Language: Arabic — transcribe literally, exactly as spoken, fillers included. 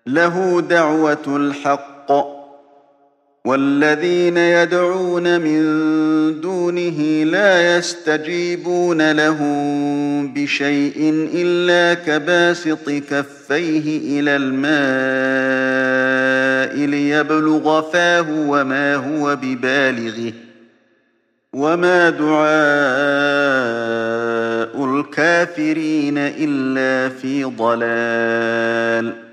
له دعوة الحق، والذين يدعون من دونه لا يستجيبون لهم بشيء إلا كباسط كفيه إلى الماء ليبلغ فاه وما هو ببالغه، وما دعاء الكافرين إلا في ضلال.